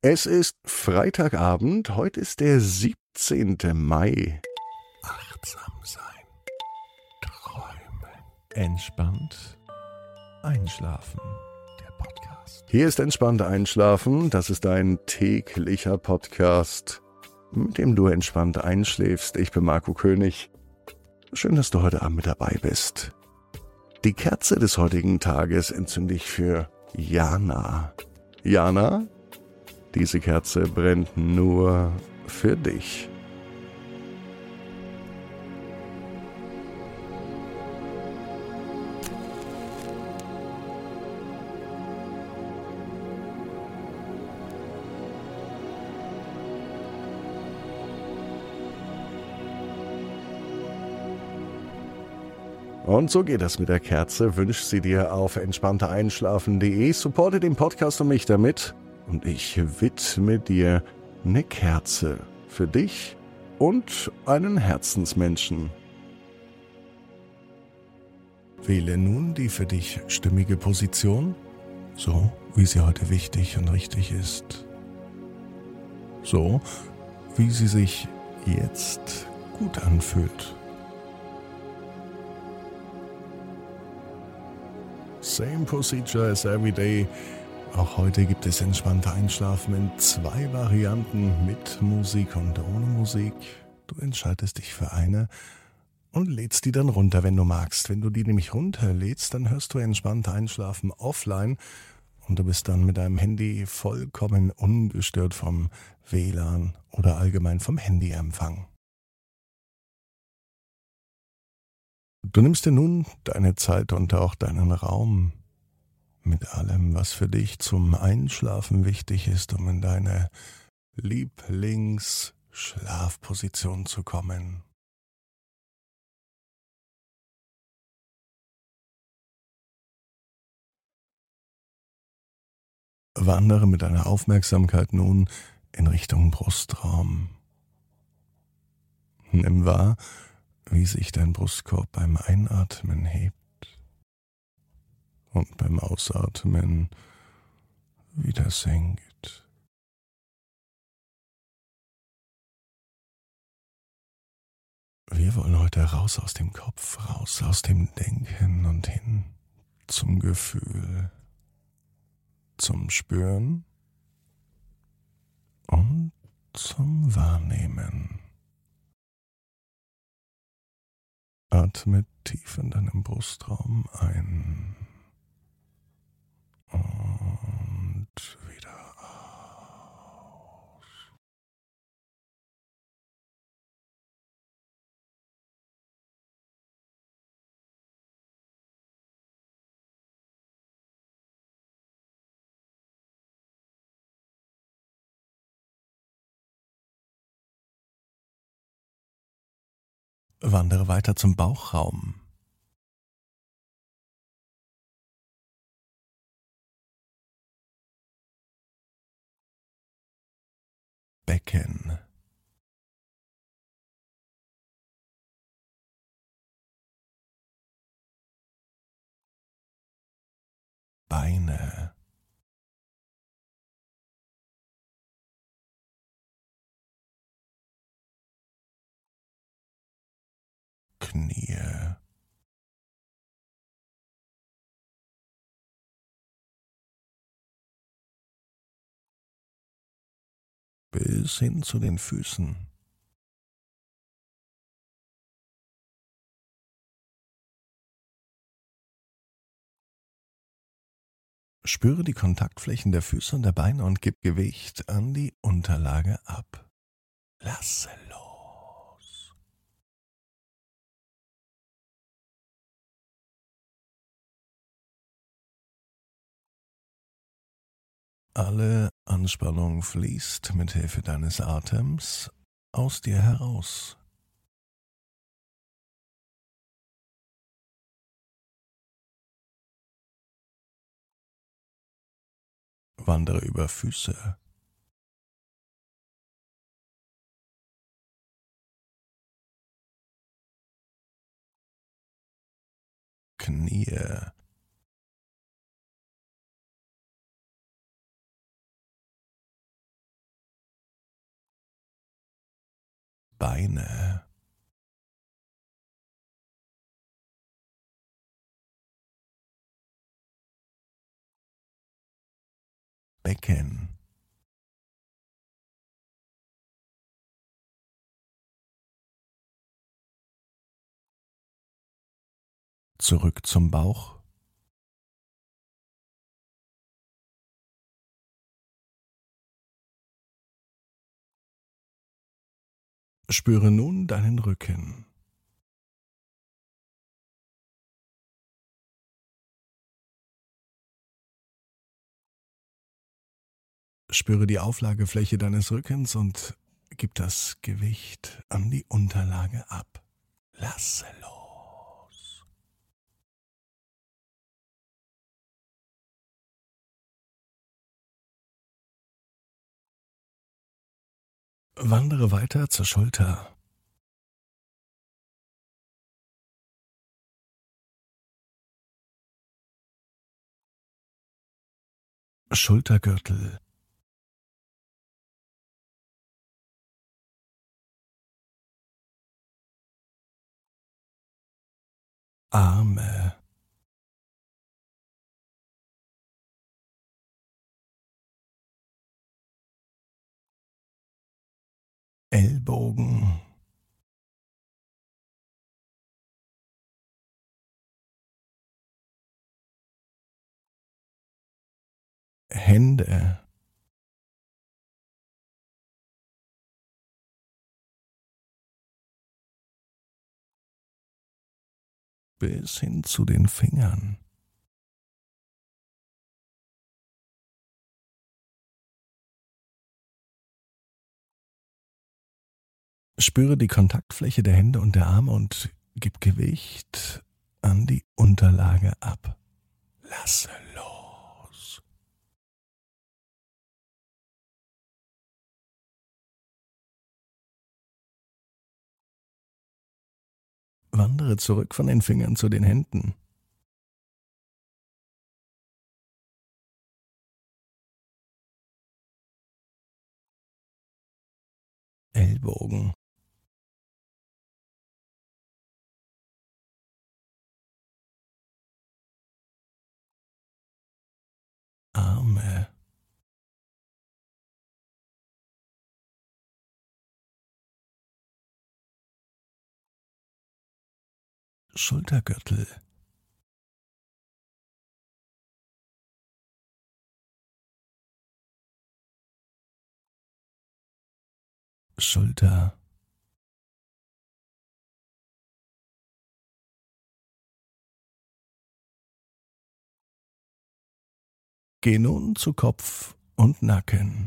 Es ist Freitagabend, heute ist der 17. Mai. Achtsam sein, träumen, entspannt einschlafen. Der Podcast. Hier ist entspannt einschlafen, das ist ein täglicher Podcast, mit dem du entspannt einschläfst. Ich bin Marco König. Schön, dass du heute Abend mit dabei bist. Die Kerze des heutigen Tages entzünde ich für Jana. Jana, diese Kerze brennt nur für dich. Und so geht das mit der Kerze. Wünsch sie dir auf entspanntereinschlafen.de. Supporte den Podcast und mich damit. Und ich widme dir eine Kerze für dich und einen Herzensmenschen. Wähle nun die für dich stimmige Position, so wie sie heute wichtig und richtig ist. So wie sie sich jetzt gut anfühlt. Same procedure as every day. Auch heute gibt es entspannte Einschlafen in 2 Varianten, mit Musik und ohne Musik. Du entscheidest dich für eine und lädst die dann runter, wenn du magst. Wenn du die nämlich runterlädst, dann hörst du entspannt Einschlafen offline und du bist dann mit deinem Handy vollkommen ungestört vom WLAN oder allgemein vom Handyempfang. Du nimmst dir nun deine Zeit und auch deinen Raum mit allem, was für dich zum Einschlafen wichtig ist, um in deine Lieblingsschlafposition zu kommen. Wandere mit deiner Aufmerksamkeit nun in Richtung Brustraum. Nimm wahr, wie sich dein Brustkorb beim Einatmen hebt und beim Ausatmen wieder senkt. Wir wollen heute raus aus dem Kopf, raus aus dem Denken und hin zum Gefühl, zum Spüren und zum Wahrnehmen. Atme tief in deinem Brustraum ein und wieder aus. Wandere weiter zum Bauchraum. Becken. Beine. Knie. Bis hin zu den Füßen. Spüre die Kontaktflächen der Füße und der Beine und gib Gewicht an die Unterlage ab. Lasse los. Alle Anspannung fließt mit Hilfe deines Atems aus dir heraus. Wandere über Füße. Knie. Beine, Becken, zurück zum Bauch, spüre nun deinen Rücken. Spüre die Auflagefläche deines Rückens und gib das Gewicht an die Unterlage ab. Lasse los. Wandere weiter zur Schulter. Schultergürtel, Arme, Ellbogen, Hände, bis hin zu den Fingern. Spüre die Kontaktfläche der Hände und der Arme und gib Gewicht an die Unterlage ab. Lasse los. Wandere zurück von den Fingern zu den Händen. Ellbogen, Arme, Schultergürtel, Schulter, geh nun zu Kopf und Nacken.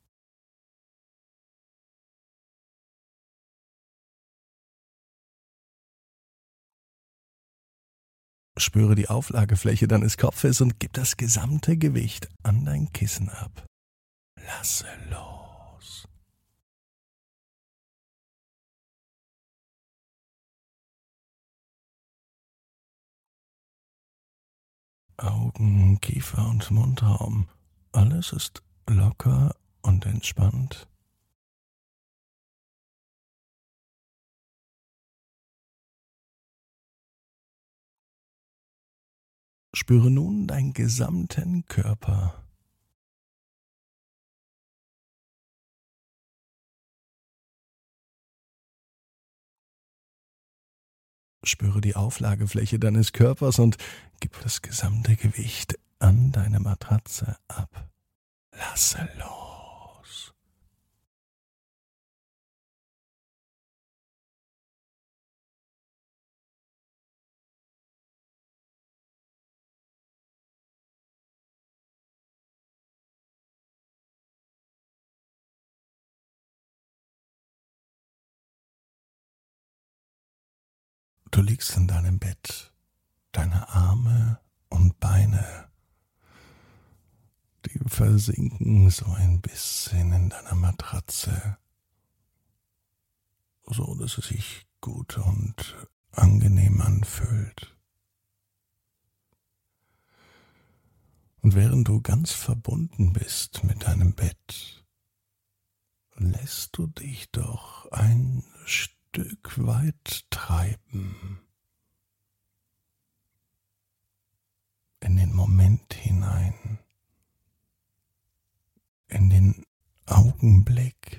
Spüre die Auflagefläche deines Kopfes und gib das gesamte Gewicht an dein Kissen ab. Lasse los. Augen, Kiefer und Mundraum. Alles ist locker und entspannt. Spüre nun deinen gesamten Körper. Spüre die Auflagefläche deines Körpers und gib das gesamte Gewicht an deine Matratze ab. Lasse los. Du liegst in deinem Bett, deine Arme und Beine, die versinken so ein bisschen in deiner Matratze, so dass es sich gut und angenehm anfühlt. Und während du ganz verbunden bist mit deinem Bett, lässt lässt du dich doch ein Stück weit treiben in den Moment hinein, in den Augenblick,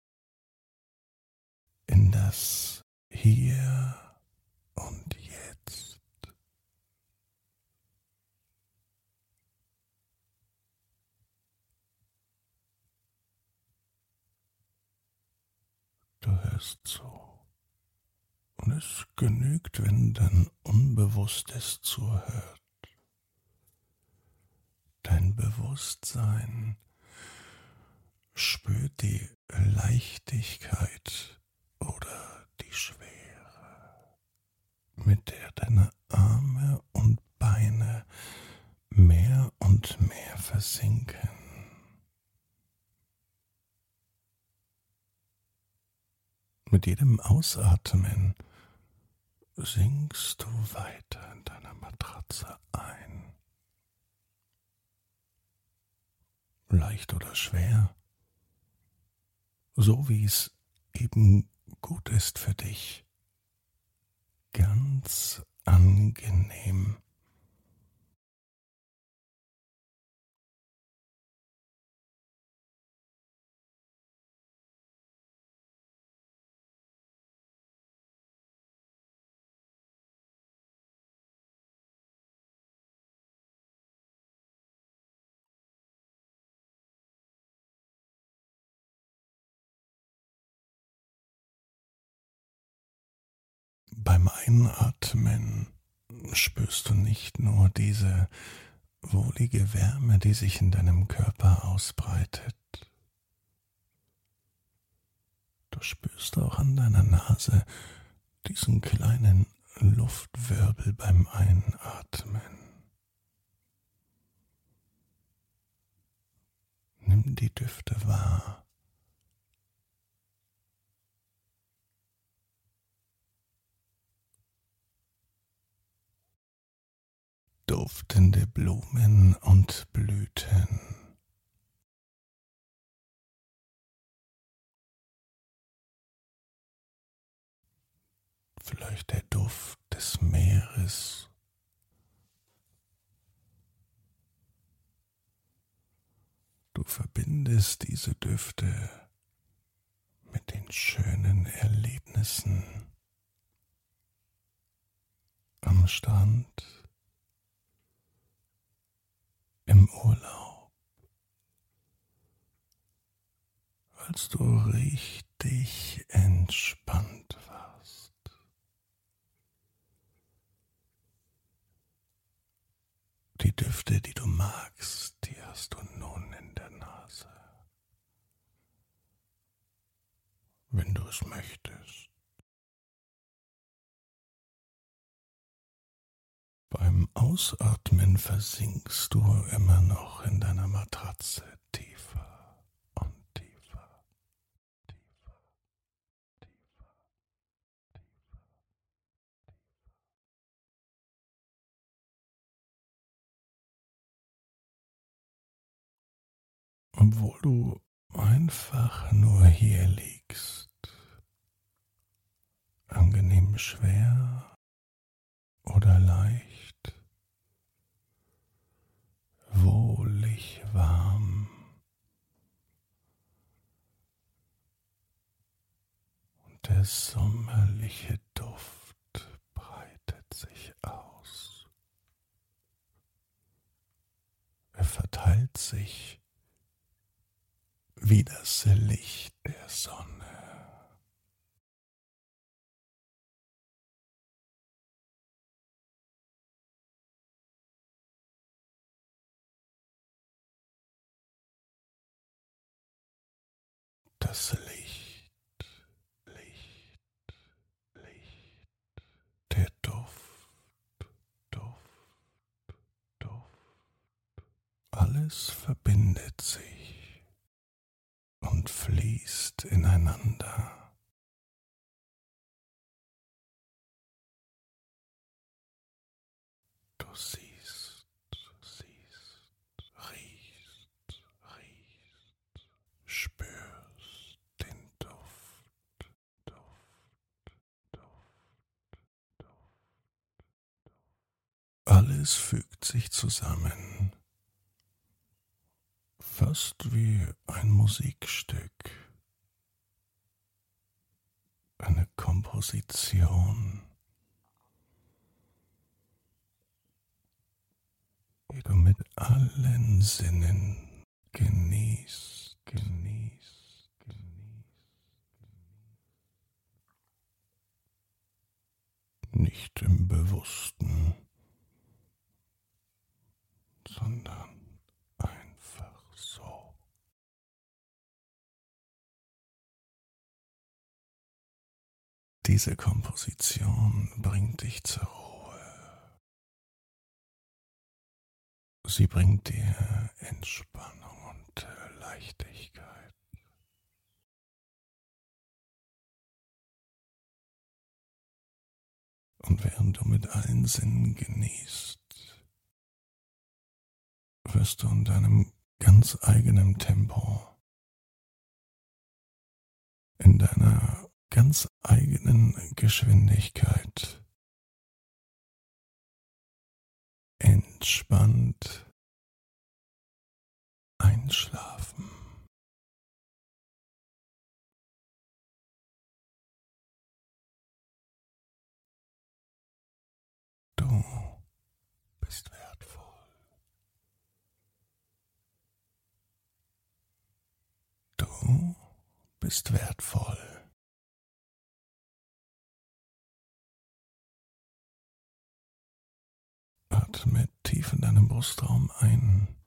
in das Hier und Jetzt. Du hörst zu. Und es genügt, wenn dein Unbewusstes zuhört. Dein Bewusstsein spürt die Leichtigkeit oder die Schwere, mit der deine Arme und Beine mehr und mehr versinken. Mit jedem Ausatmen sinkst du weiter in deiner Matratze ein. Leicht oder schwer, so wie es eben gut ist für dich. Ganz angenehm. Beim Einatmen spürst du nicht nur diese wohlige Wärme, die sich in deinem Körper ausbreitet. Du spürst auch an deiner Nase diesen kleinen Luftwirbel beim Einatmen. Nimm die Düfte wahr. Duftende Blumen und Blüten. Vielleicht der Duft des Meeres. Du verbindest diese Düfte mit den schönen Erlebnissen am Strand, im Urlaub, als du richtig entspannt warst. Die Düfte, die du magst, die hast du nun in der Nase. Wenn du es möchtest. Beim Ausatmen versinkst du immer noch in deiner Matratze tiefer und tiefer, tiefer, tiefer. Obwohl du einfach nur hier liegst, angenehm schwer oder leicht, wohlig warm und der sommerliche Duft breitet sich aus. Er verteilt sich wie das Licht der Sonne. Das Licht, Licht, Licht, der Duft, Duft, Duft. Alles verbindet sich und fließt ineinander. Du siehst, riechst, spürst den alles fügt sich zusammen, fast wie ein Musikstück, eine Komposition, die du mit allen Sinnen genießt. Nicht im Bewussten, sondern einfach so. Diese Komposition bringt dich zur Ruhe. Sie bringt dir Entspannung und Leichtigkeit. Und während du mit allen Sinnen genießt, wirst du in deinem ganz eigenen Tempo, in deiner ganz eigenen Geschwindigkeit entspannt einschlafen. Du bist wertvoll. Du bist wertvoll. Atme tief in deinem Brustraum ein